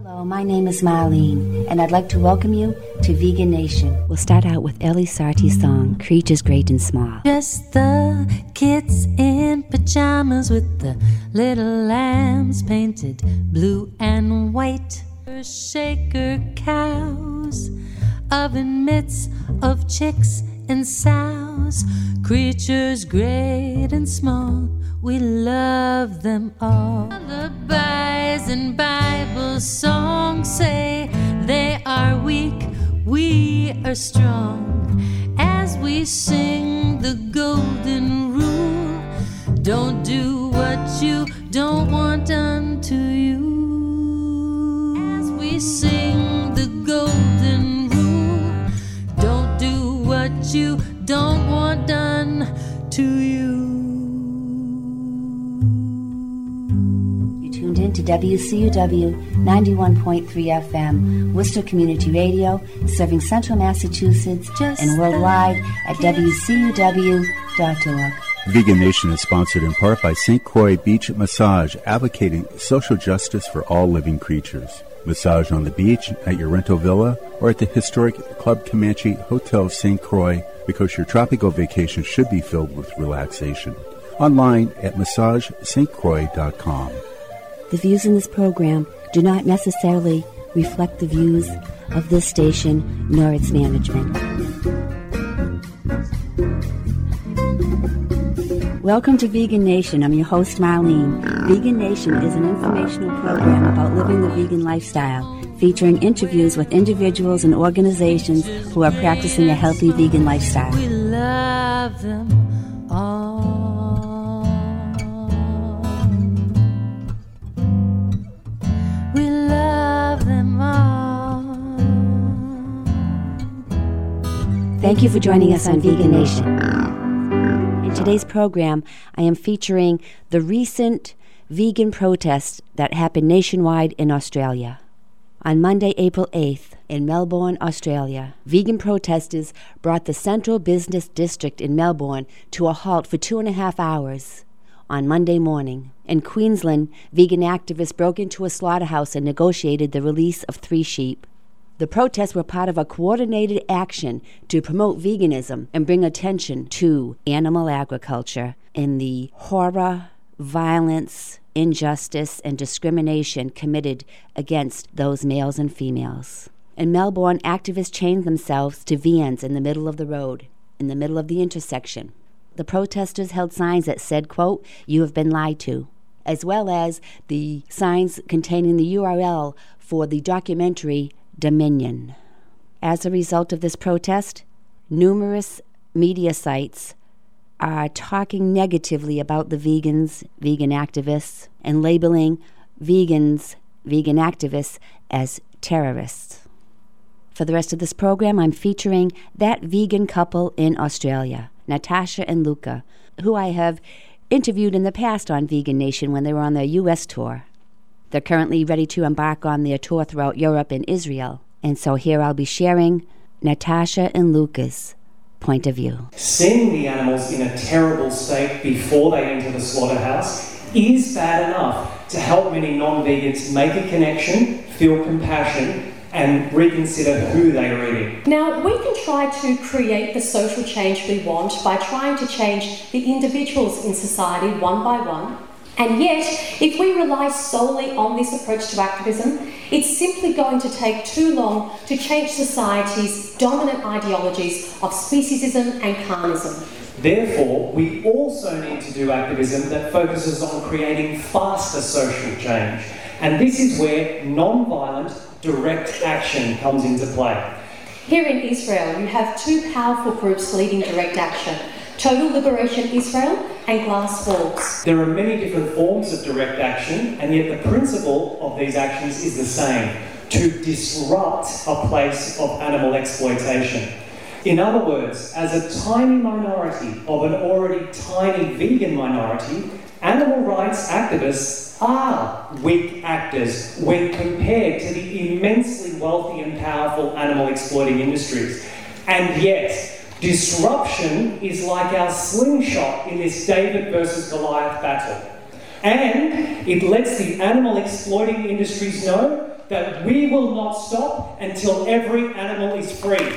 Hello, my name is Marlene, and I'd like to welcome you to Vegan Nation. We'll start out with Ellie Sarti's song, Creatures Great and Small. Just the kids in pajamas with the little lambs painted blue and white. Shaker cows, oven mitts of chicks and sows. Creatures great and small, we love them all. Lullabies and Bible songs say they are weak, we are strong. As we sing the golden rule, don't do what you don't want done to you. As we sing the golden rule, don't do what you don't want done to you. Tuned in to WCUW 91.3 FM, Worcester Community Radio, serving Central Massachusetts and worldwide at WCUW.org. Vegan Nation is sponsored in part by St. Croix Beach Massage, advocating social justice for all living creatures. Massage on the beach, at your rental villa, or at the historic Club Comanche Hotel St. Croix, because your tropical vacation should be filled with relaxation. Online at massagestcroix.com. The views in this program do not necessarily reflect the views of this station nor its management. Welcome to Vegan Nation. I'm your host, Marlene. Vegan Nation is an informational program about living the vegan lifestyle, featuring interviews with individuals and organizations who are practicing a healthy vegan lifestyle. We love them all. We love them all. Thank you for joining us on Vegan Nation. In today's program, I am featuring the recent vegan protests that happened nationwide in Australia. On Monday, April 8th, in Melbourne, Australia, vegan protesters brought the Central Business District in Melbourne to a halt for 2.5 hours on Monday morning. In Queensland, vegan activists broke into a slaughterhouse and negotiated the release of 3 sheep. The protests were part of a coordinated action to promote veganism and bring attention to animal agriculture and the horror, violence, injustice, and discrimination committed against those males and females. In Melbourne, activists chained themselves to vans in the middle of the road, in the middle of the intersection. The protesters held signs that said, quote, "You have been lied to," as well as the signs containing the URL for the documentary Dominion. As a result of this protest, numerous media sites are talking negatively about the vegans, vegan activists, and labeling vegans, vegan activists as terrorists. For the rest of this program, I'm featuring that vegan couple in Australia, Natasha and Luca, who I have interviewed in the past on Vegan Nation when they were on their U.S. tour. They're currently ready to embark on their tour throughout Europe and Israel. And so here I'll be sharing Natasha and Luca's point of view. Seeing the animals in a terrible state before they enter the slaughterhouse is bad enough to help many non-vegans make a connection, feel compassion, and reconsider who they are eating. Now, we can try to create the social change we want by trying to change the individuals in society one by one. And yet, if we rely solely on this approach to activism, it's simply going to take too long to change society's dominant ideologies of speciesism and carnism. Therefore, we also need to do activism that focuses on creating faster social change. And this is where non-violent, direct action comes into play. Here in Israel, you have 2 powerful groups leading direct action: Total Liberation Israel and Glass Walls. There are many different forms of direct action, and yet the principle of these actions is the same: to disrupt a place of animal exploitation. In other words, as a tiny minority of an already tiny vegan minority, animal rights activists are weak actors when compared to the immensely wealthy and powerful animal exploiting industries. And yet, disruption is like our slingshot in this David versus Goliath battle. And it lets the animal exploiting industries know that we will not stop until every animal is free.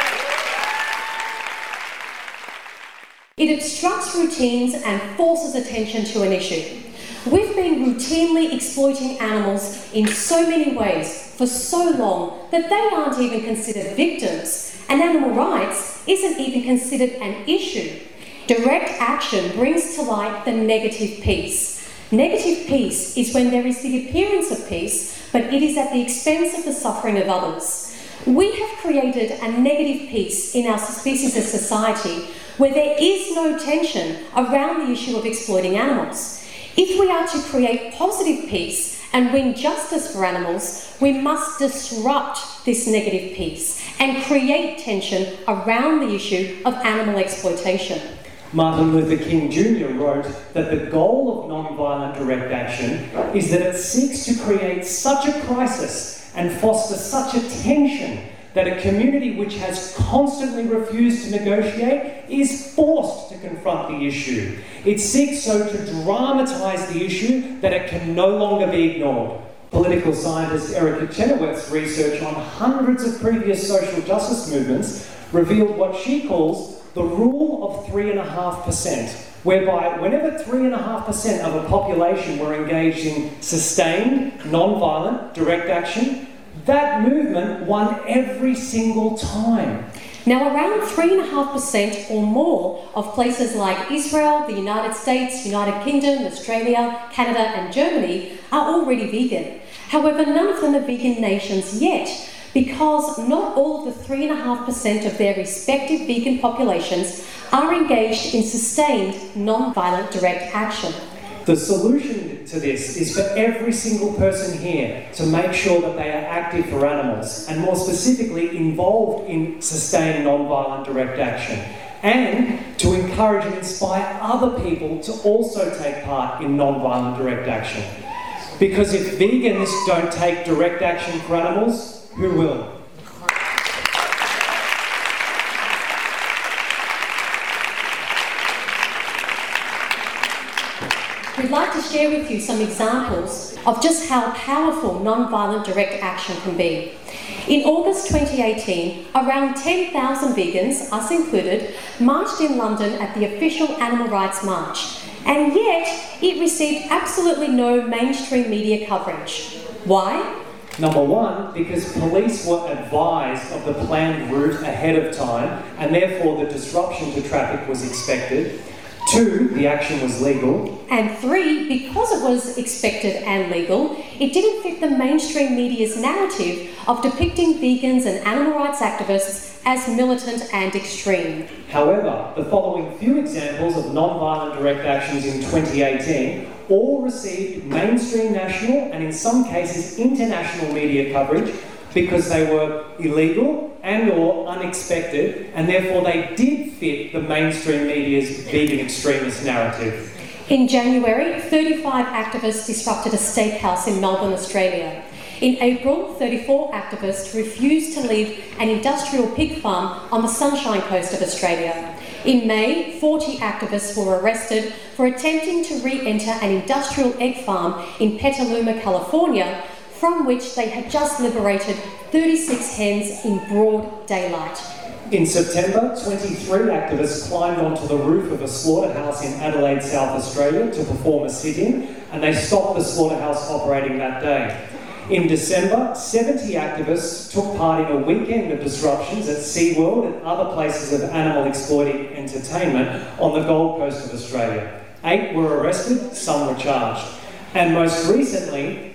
It obstructs routines and forces attention to an issue. We've been routinely exploiting animals in so many ways for so long that they aren't even considered victims, and animal rights isn't even considered an issue. Direct action brings to light the negative piece. Negative peace is when there is the appearance of peace, but it is at the expense of the suffering of others. We have created a negative peace in our species as society where there is no tension around the issue of exploiting animals. If we are to create positive peace and win justice for animals, we must disrupt this negative peace and create tension around the issue of animal exploitation. Martin Luther King Jr. wrote that the goal of non-violent direct action is that it seeks to create such a crisis and foster such a tension that a community which has constantly refused to negotiate is forced to confront the issue. It seeks so to dramatise the issue that it can no longer be ignored. Political scientist Erica Chenoweth's research on hundreds of previous social justice movements revealed what she calls the rule of 3.5%, whereby whenever 3.5% of a population were engaged in sustained, non-violent, direct action, that movement won every single time. Now, around 3.5% or more of places like Israel, the United States, United Kingdom, Australia, Canada and Germany are already vegan. However, none of them are vegan nations yet, because not all of the 3.5% of their respective vegan populations are engaged in sustained, non-violent direct action. The solution to this is for every single person here to make sure that they are active for animals, and more specifically involved in sustained non-violent direct action, and to encourage and inspire other people to also take part in non-violent direct action. Because if vegans don't take direct action for animals, who will? We'd like to share with you some examples of just how powerful non-violent direct action can be. In August 2018, around 10,000 vegans, us included, marched in London at the official Animal Rights March, and yet it received absolutely no mainstream media coverage. Why? Number one, because police were advised of the planned route ahead of time, and therefore the disruption to traffic was expected. 2, the action was legal. And 3, because it was expected and legal, it didn't fit the mainstream media's narrative of depicting vegans and animal rights activists as militant and extreme. However, the following few examples of non-violent direct actions in 2018 all received mainstream national and in some cases international media coverage because they were illegal and or unexpected, and therefore they did fit the mainstream media's vegan extremist narrative. In January, 35 activists disrupted a steakhouse in Melbourne, Australia. In April, 34 activists refused to leave an industrial pig farm on the Sunshine Coast of Australia. In May, 40 activists were arrested for attempting to re-enter an industrial egg farm in Petaluma, California, from which they had just liberated 36 hens in broad daylight. In September, 23 activists climbed onto the roof of a slaughterhouse in Adelaide, South Australia to perform a sit-in, and they stopped the slaughterhouse operating that day. In December, 70 activists took part in a weekend of disruptions at SeaWorld and other places of animal exploiting entertainment on the Gold Coast of Australia. 8 were arrested, some were charged. And most recently,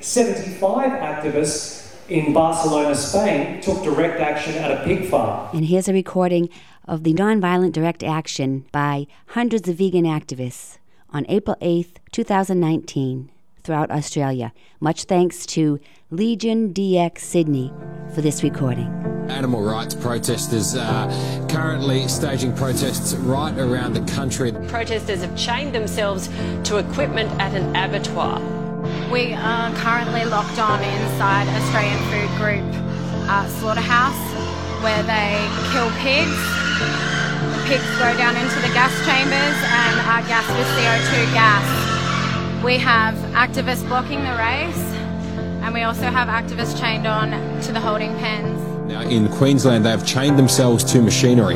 75 activists in Barcelona, Spain, took direct action at a pig farm. And here's a recording of the nonviolent direct action by hundreds of vegan activists on April 8th, 2019, throughout Australia. Much thanks to Legion DX Sydney for this recording. Animal rights protesters are currently staging protests right around the country. Protesters have chained themselves to equipment at an abattoir. We are currently locked on inside Australian Food Group slaughterhouse, where they kill pigs. The pigs go down into the gas chambers and are gassed with CO2 gas. We have activists blocking the race, and and we also have activists chained on to the holding pens. Now, in Queensland, they have chained themselves to machinery.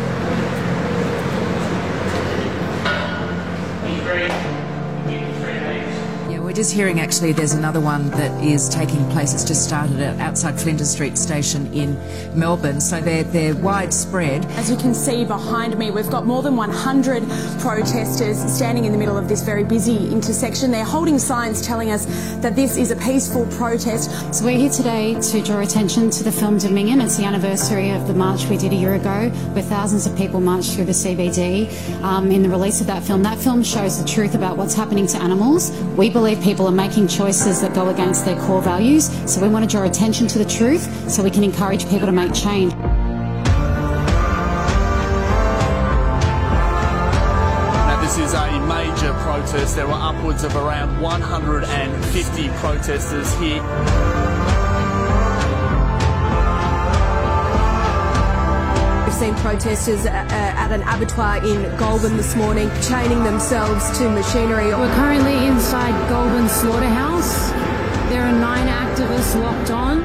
Just hearing actually there's another one that is taking place. It's just started outside Flinders Street Station in Melbourne, so they're widespread. As you can see behind me, we've got more than 100 protesters standing in the middle of this very busy intersection. They're holding signs telling us that this is a peaceful protest. So we're here today to draw attention to the film Dominion. It's the anniversary of the march we did a year ago where thousands of people marched through the CBD in the release of that film. That film shows the truth about what's happening to animals. We believe people are making choices that go against their core values, so we want to draw attention to the truth so we can encourage people to make change. Now, this is a major protest. There were upwards of around 150 protesters here. We've seen protesters at an abattoir in Goulburn this morning chaining themselves to machinery. We're currently inside Goulburn Slaughterhouse. There are 9 activists locked on.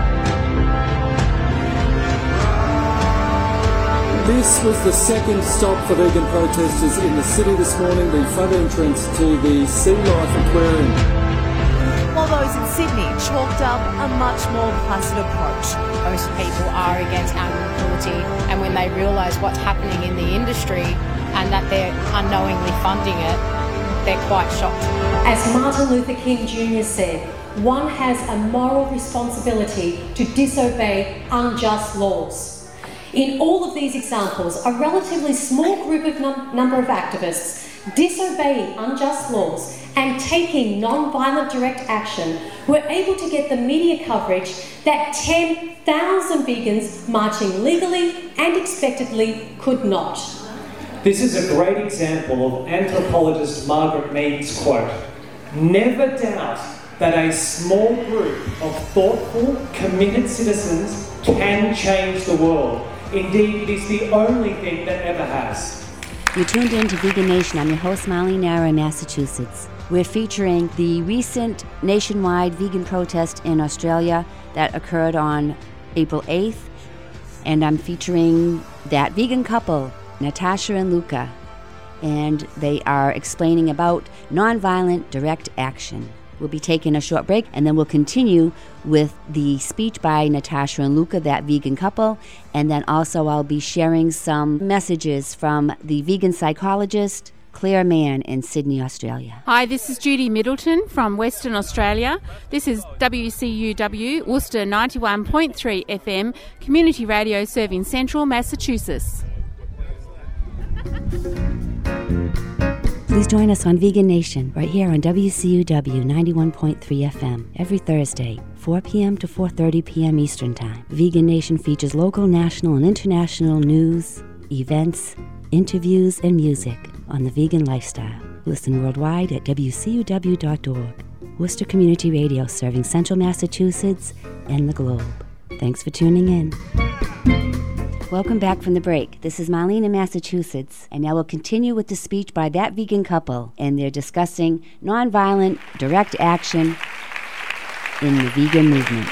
This was the second stop for vegan protesters in the city this morning, the front entrance to the Sea Life Aquarium. While those in Sydney chalked up a much more placid approach. Most people are against animal cruelty, and when they realise what's happening in the industry and that they're unknowingly funding it, they're quite shocked. As Martin Luther King Jr. said, one has a moral responsibility to disobey unjust laws. In all of these examples, a relatively small group of number of activists disobeying unjust laws and taking non-violent direct action were able to get the media coverage that 10,000 vegans marching legally and expectedly could not. This is a great example of anthropologist Margaret Mead's quote, "Never doubt that a small group of thoughtful, committed citizens can change the world. Indeed, it is the only thing that ever has." You're tuned in to Vegan Nation. I'm your host, Molly Nara in Massachusetts. We're featuring the recent nationwide vegan protest in Australia that occurred on April 8th, and I'm featuring that vegan couple, Natasha and Luca, and they are explaining about nonviolent direct action. We'll be taking a short break, and then we'll continue with the speech by Natasha and Luca, that vegan couple, and then also I'll be sharing some messages from the vegan psychologist, Claire Mann in Sydney, Australia. Hi, this is Judy Middleton from Western Australia. This is WCUW Worcester 91.3 FM, community radio serving central Massachusetts. Please join us on Vegan Nation right here on WCUW 91.3 FM every Thursday, 4 p.m. to 4:30 p.m. Eastern Time. Vegan Nation features local, national, and international news, events, interviews, and music on the vegan lifestyle. Listen worldwide at WCUW.org. Worcester Community Radio, serving central Massachusetts and the globe. Thanks for tuning in. Welcome back from the break. This is Marlene in Massachusetts, and now we'll continue with the speech by that vegan couple, and they're discussing nonviolent direct action in the vegan movement.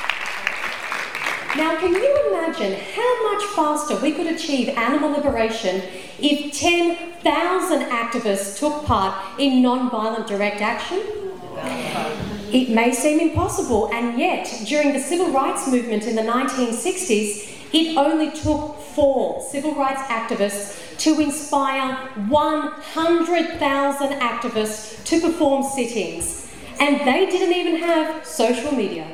Now, can you imagine how much faster we could achieve animal liberation if 10,000 activists took part in non-violent direct action? It may seem impossible, and yet, during the civil rights movement in the 1960s, it only took 4 civil rights activists to inspire 100,000 activists to perform sittings, and they didn't even have social media.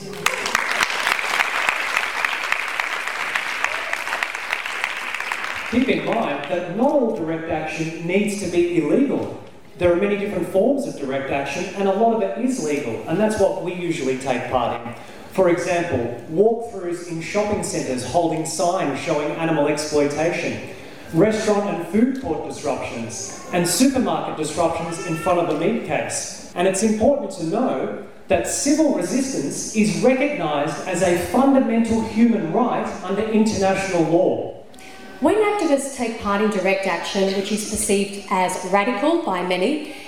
Keep in mind that not all direct action needs to be illegal. There are many different forms of direct action, and a lot of it is legal, and that's what we usually take part in. For example, walkthroughs in shopping centres holding signs showing animal exploitation, restaurant and food court disruptions, and supermarket disruptions in front of a meat case. And it's important to know that civil resistance is recognised as a fundamental human right under international law. When activists take part in direct action, which is perceived as radical by many,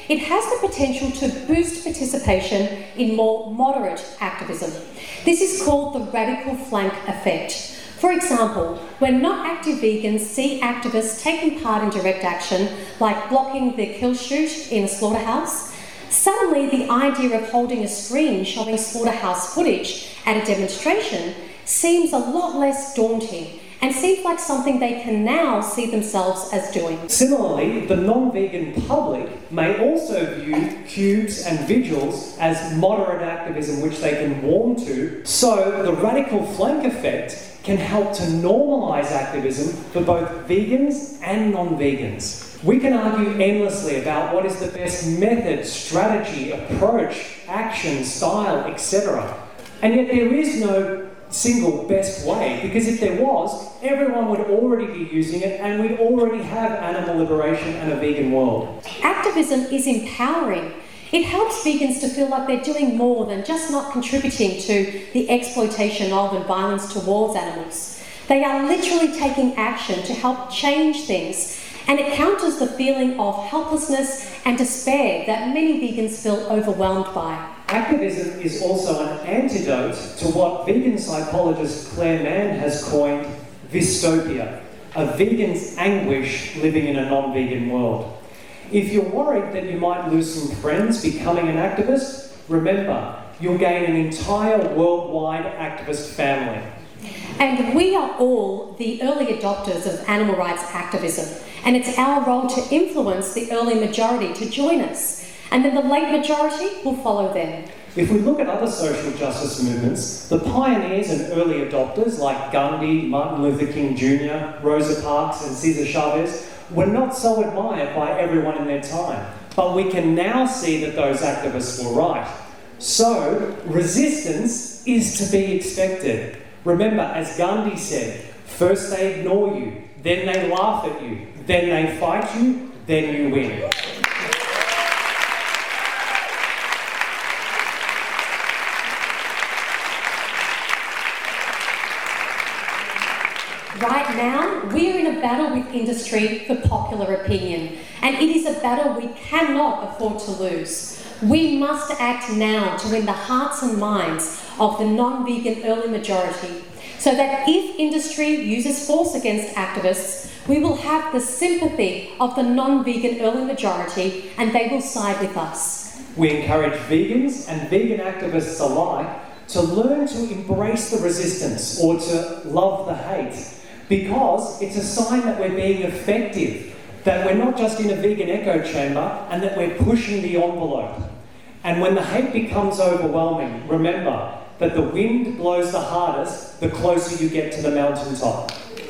it has the potential to boost participation in more moderate activism. This is called the radical flank effect. For example, when not active vegans see activists taking part in direct action, like blocking the kill shoot in a slaughterhouse, suddenly the idea of holding a screen showing slaughterhouse footage at a demonstration seems a lot less daunting and seems like something they can now see themselves as doing. Similarly, the non-vegan public may also view cubes and vigils as moderate activism which they can warm to, so the radical flank effect can help to normalise activism for both vegans and non-vegans. We can argue endlessly about what is the best method, strategy, approach, action, style, etc. And yet there is no single best way, because if there was, everyone would already be using it and we'd already have animal liberation and a vegan world. Activism is empowering. It helps vegans to feel like they're doing more than just not contributing to the exploitation of and violence towards animals. They are literally taking action to help change things, and it counters the feeling of helplessness and despair that many vegans feel overwhelmed by. Activism is also an antidote to what vegan psychologist Claire Mann has coined dystopia, a vegan's anguish living in a non-vegan world. If you're worried that you might lose some friends becoming an activist, remember, you'll gain an entire worldwide activist family. And we are all the early adopters of animal rights activism, and it's our role to influence the early majority to join us, and then the late majority will follow them. If we look at other social justice movements, the pioneers and early adopters like Gandhi, Martin Luther King Jr., Rosa Parks and Cesar Chavez were not so admired by everyone in their time. But we can now see that those activists were right. So, resistance is to be expected. Remember, as Gandhi said, first they ignore you, then they laugh at you, then they fight you, then you win. Right now, we're in a battle with industry for popular opinion, and it is a battle we cannot afford to lose. We must act now to win the hearts and minds of the non-vegan early majority, so that if industry uses force against activists, we will have the sympathy of the non-vegan early majority and they will side with us. We encourage vegans and vegan activists alike to learn to embrace the resistance or to love the hate, because it's a sign that we're being effective, that we're not just in a vegan echo chamber and that we're pushing the envelope. And when the hate becomes overwhelming, remember that the wind blows the hardest the closer you get to the mountaintop.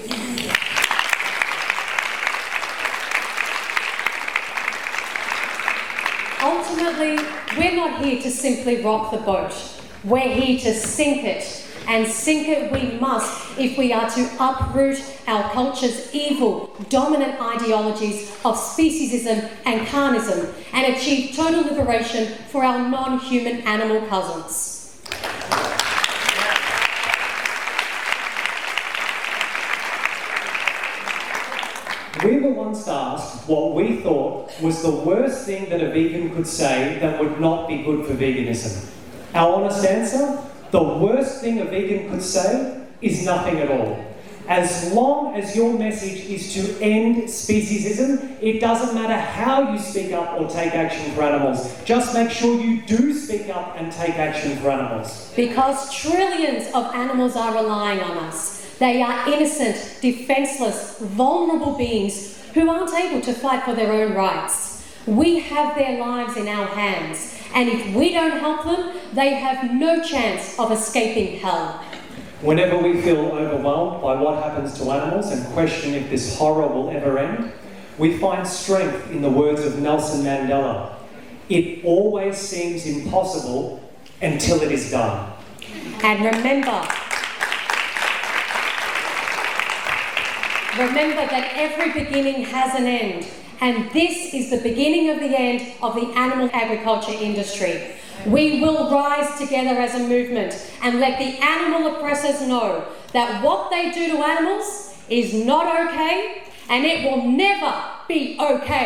Ultimately, we're not here to simply rock the boat. We're here to sink it. And sink it we must if we are to uproot our culture's evil, dominant ideologies of speciesism and carnism and achieve total liberation for our non-human animal cousins. We were once asked what we thought was the worst thing that a vegan could say that would not be good for veganism. Our honest answer? The worst thing a vegan could say is nothing at all. As long as your message is to end speciesism, it doesn't matter how you speak up or take action for animals. Just make sure you do speak up and take action for animals. Because trillions of animals are relying on us. They are innocent, defenceless, vulnerable beings who aren't able to fight for their own rights. We have their lives in our hands. And if we don't help them, they have no chance of escaping hell. Whenever we feel overwhelmed by what happens to animals and question if this horror will ever end, we find strength in the words of Nelson Mandela. It always seems impossible until it is done. And remember that every beginning has an end. And this is the beginning of the end of the animal agriculture industry. We will rise together as a movement and let the animal oppressors know that what they do to animals is not okay, and it will never be okay.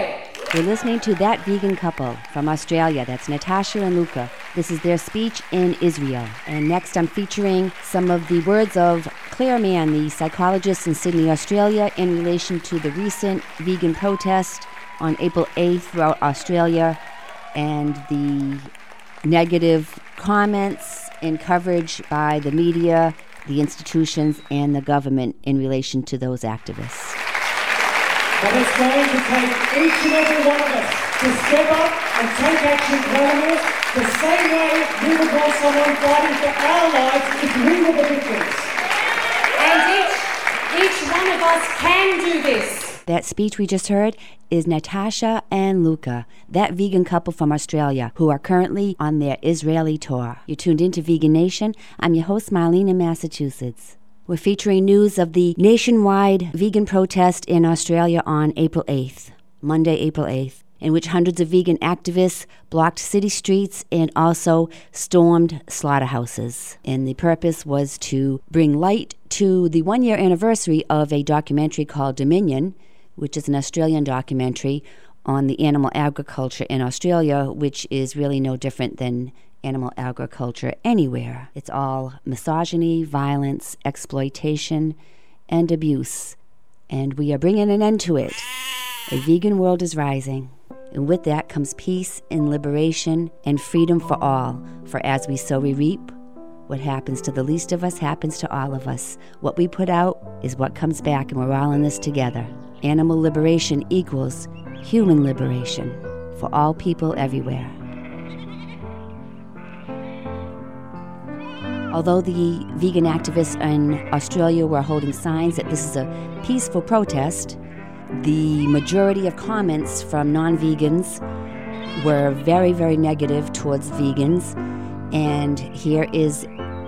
We're listening to That Vegan Couple from Australia. That's Natasha and Luca. This is their speech in Israel. And next I'm featuring some of the words of Claire Mann, the psychologist in Sydney, Australia, in relation to the recent vegan protest on April 8th throughout Australia and the negative comments and coverage by the media, the institutions, and the government in relation to those activists. But it's going to take each and every one of us to step up and take action for animals the same way we would want someone fighting for our lives if we were the victims. And each one of us can do this. That speech we just heard is Natasha and Luca, that vegan couple from Australia, who are currently on their Israeli tour. You're tuned into Vegan Nation. I'm your host, Marlene in Massachusetts. We're featuring news of the nationwide vegan protest in Australia on April 8th, Monday, April 8th, in which hundreds of vegan activists blocked city streets and also stormed slaughterhouses. And the purpose was to bring light to the one-year anniversary of a documentary called Dominion, which is an Australian documentary on the animal agriculture in Australia, which is really no different than animal agriculture anywhere. It's all misogyny, violence, exploitation, and abuse. And we are bringing an end to it. A vegan world is rising. And with that comes peace and liberation and freedom for all. For as we sow, we reap. What happens to the least of us happens to all of us. What we put out is what comes back, and we're all in this together. Animal liberation equals human liberation for all people everywhere. Although the vegan activists in Australia were holding signs that this is a peaceful protest, the majority of comments from non-vegans were very, very negative towards vegans. And here is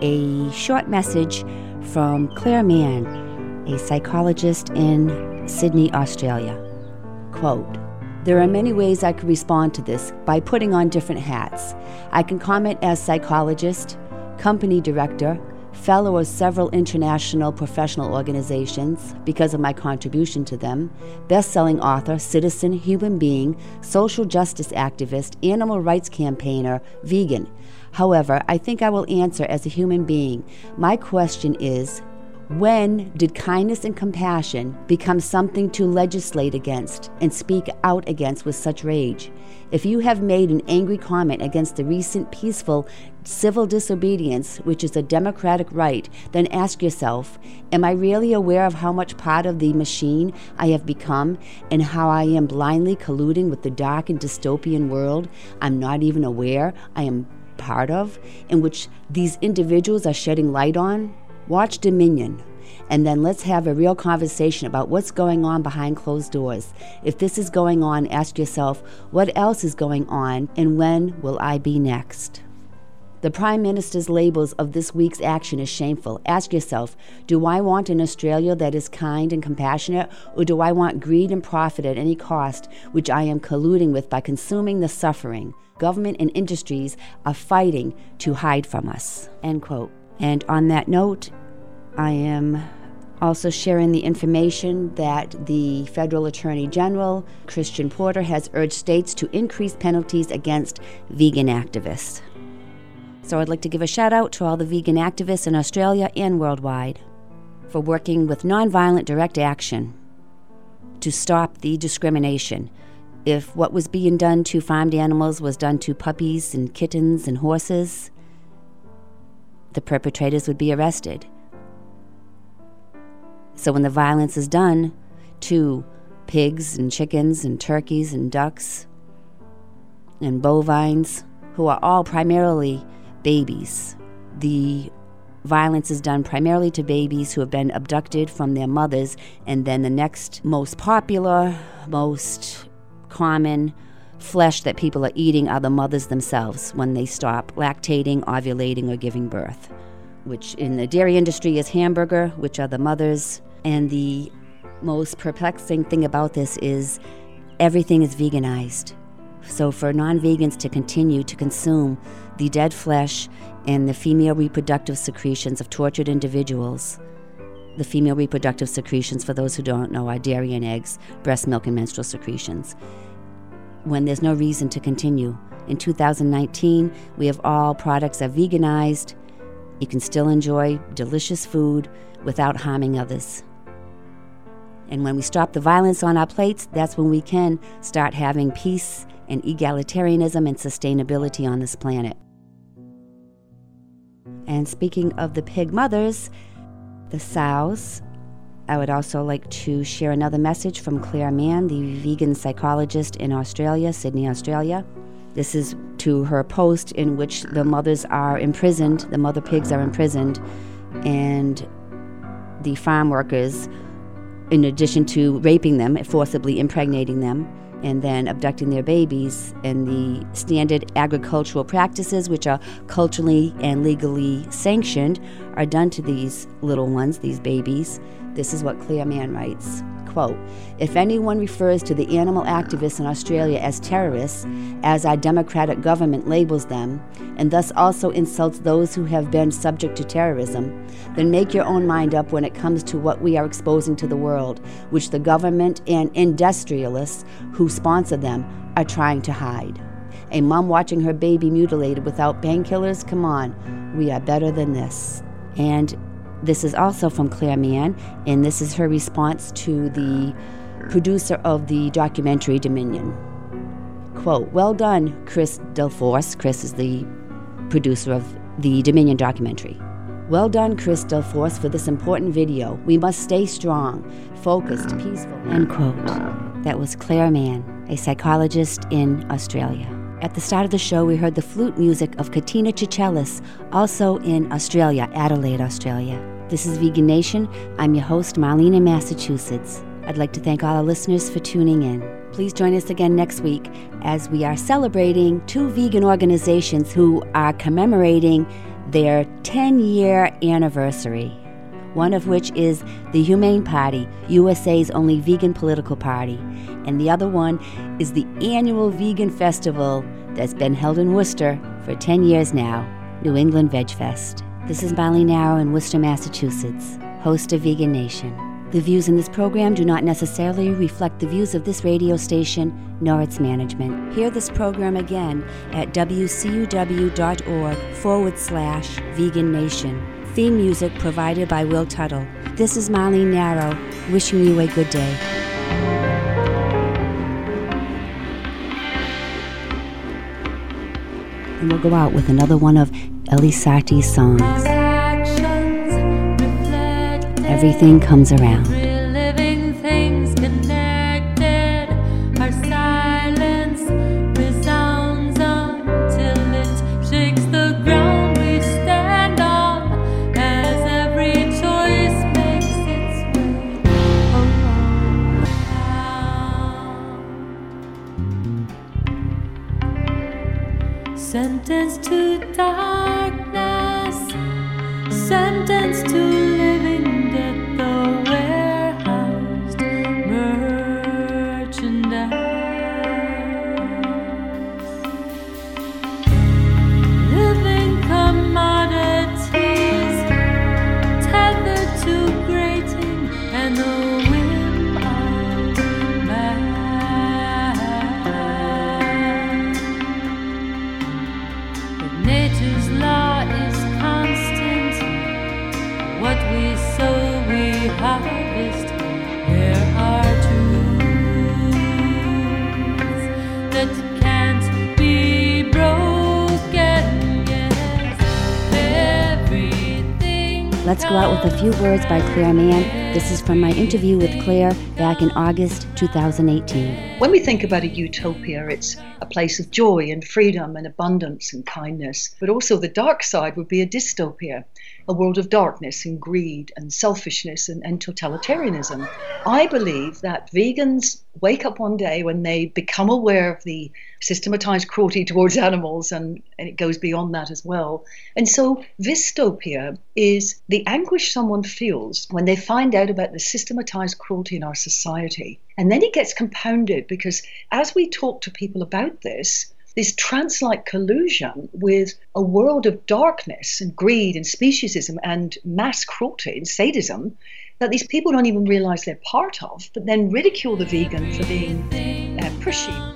a short message from Claire Mann, a psychologist in Sydney, Australia. Quote, "There are many ways I could respond to this by putting on different hats. I can comment as psychologist, company director, fellow of several international professional organizations because of my contribution to them, best-selling author, citizen, human being, social justice activist, animal rights campaigner, vegan. However, I think I will answer as a human being. My question is, when did kindness and compassion become something to legislate against and speak out against with such rage? If you have made an angry comment against the recent peaceful civil disobedience, which is a democratic right, then ask yourself, am I really aware of how much part of the machine I have become and how I am blindly colluding with the dark and dystopian world I'm not even aware I am part of, in which these individuals are shedding light on? Watch Dominion, and then let's have a real conversation about what's going on behind closed doors. If this is going on, ask yourself, what else is going on, and when will I be next?" The Prime Minister's labels of this week's action is shameful. Ask yourself, do I want an Australia that is kind and compassionate, or do I want greed and profit at any cost, which I am colluding with by consuming the suffering government and industries are fighting to hide from us? End quote. And on that note, I am also sharing the information that the Federal Attorney General, Christian Porter, has urged states to increase penalties against vegan activists. So I'd like to give a shout out to all the vegan activists in Australia and worldwide for working with nonviolent direct action to stop the discrimination. If what was being done to farmed animals was done to puppies and kittens and horses, the perpetrators would be arrested. So when the violence is done to pigs and chickens and turkeys and ducks and bovines, who are all primarily babies, the violence is done primarily to babies who have been abducted from their mothers, and then the next most popular, most common flesh that people are eating are the mothers themselves when they stop lactating, ovulating, or giving birth, which in the dairy industry is hamburger, which are the mothers. And the most perplexing thing about this is everything is veganized. So for non-vegans to continue to consume the dead flesh and the female reproductive secretions of tortured individuals, the female reproductive secretions, for those who don't know, are dairy and eggs, breast milk, and menstrual secretions. when there's no reason to continue. In 2019, we have all products are veganized. You can still enjoy delicious food without harming others. And when we stop the violence on our plates, that's when we can start having peace and egalitarianism and sustainability on this planet. And speaking of the pig mothers, the sows, I would also like to share another message from Claire Mann, the vegan psychologist in Australia, Sydney, Australia. This is to her post in which the mothers are imprisoned, the mother pigs are imprisoned, and the farm workers, in addition to raping them, forcibly impregnating them, and then abducting their babies, and the standard agricultural practices, which are culturally and legally sanctioned, are done to these little ones, these babies. This is what Claire Mann writes, quote, "If anyone refers to the animal activists in Australia as terrorists, as our democratic government labels them, and thus also insults those who have been subject to terrorism, then make your own mind up when it comes to what we are exposing to the world, which the government and industrialists who sponsor them are trying to hide. A mom watching her baby mutilated without painkillers? Come on, we are better than this." And this is also from Claire Mann, and this is her response to the producer of the documentary Dominion. Quote, "Well done, Chris Delforce." Chris is the producer of the Dominion documentary. "Well done, Chris Delforce, for this important video. We must stay strong, focused, peaceful." End quote. That was Claire Mann, a psychologist in Australia. At the start of the show, we heard the flute music of Katina Chichelis, also in Australia, Adelaide, Australia. This is Vegan Nation. I'm your host, Marlene in Massachusetts. I'd like to thank all our listeners for tuning in. Please join us again next week as we are celebrating two vegan organizations who are commemorating their 10-year anniversary. One of which is the Humane Party, USA's only vegan political party. And the other one is the annual vegan festival that's been held in Worcester for 10 years now, New England Veg Fest. This is Marlene Narrow in Worcester, Massachusetts, host of Vegan Nation. The views in this program do not necessarily reflect the views of this radio station nor its management. Hear this program again at wcuw.org/Vegan Nation. Theme music provided by Will Tuttle. This is Marlene Narrow, wishing you a good day. And we'll go out with another one of Ellie Sarti's songs. Everything comes around. Reliving things connected. Our silence resounds until it shakes the ground we stand on, as every choice makes its way around. Sentenced to darkness, sentenced to living death, the warehoused merchandise, living commodities, tethered to grating and the whim of man. But nature's law is constant. What we sow, we harvest. There are truths that can't be broken. Yes, everything. Let's go out with a few words by Claire Mann. This is from my interview with Claire back in August 2018. When we think about a utopia, it's a place of joy and freedom and abundance and kindness. But also the dark side would be a dystopia, a world of darkness and greed and selfishness and totalitarianism. I believe that vegans wake up one day when they become aware of the systematized cruelty towards animals, and it goes beyond that as well. And so Vistopia is the anguish someone feels when they find out about the systematized cruelty in our society. And then it gets compounded because as we talk to people about this trance-like collusion with a world of darkness and greed and speciesism and mass cruelty and sadism that these people don't even realize they're part of, but then ridicule the vegan for being pushy.